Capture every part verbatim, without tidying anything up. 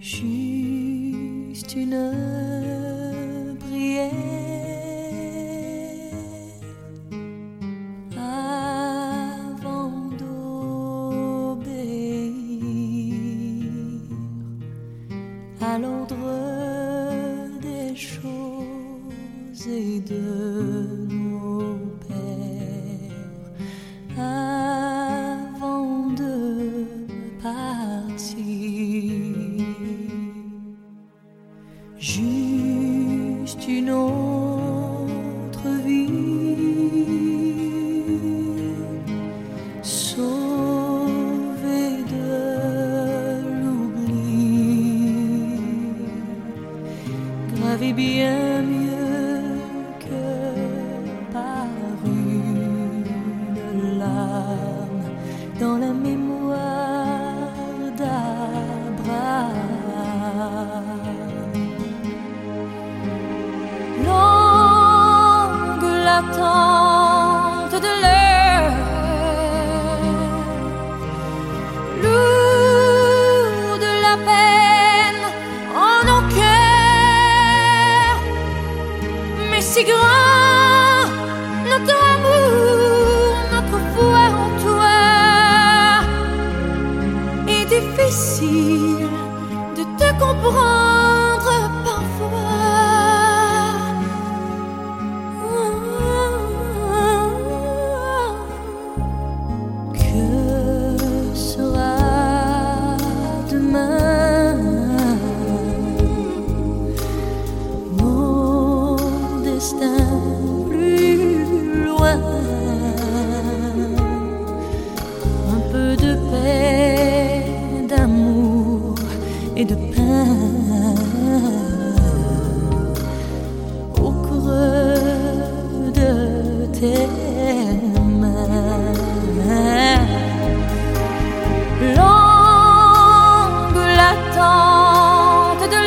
Juste une prière avant d'obéir à l'ordre des choses et de nos pères, avant de partir. Juste une autre vie, sauvée de l'oubli, gravée bien mieux que par une larme dans la mémoire d'Abraham. L'attente de l'heure, lourd de la peine en nos cœurs, mais si grand notre amour, notre foi en toi, est difficile de te comprendre parfois. Plus loin, un peu de paix, d'amour et de pain au creux de tes mains. Longue l'attente de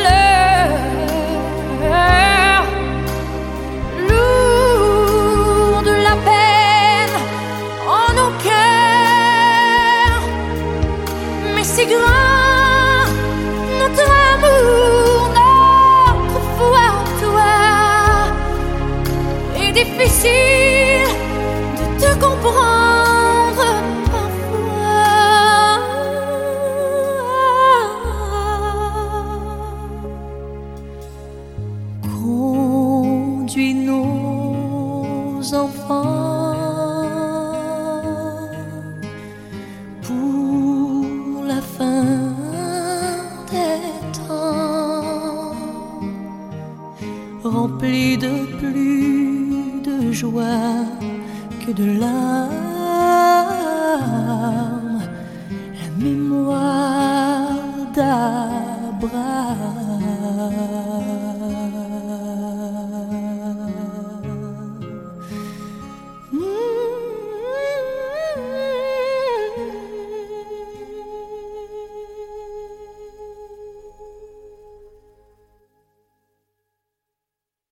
l'heure, si grand notre amour, notre foi en toi, est difficile de te comprendre parfois. Conduis nos enfants pour la fin des temps, rempli de plus de joie que de larmes, la mémoire d'Abraham.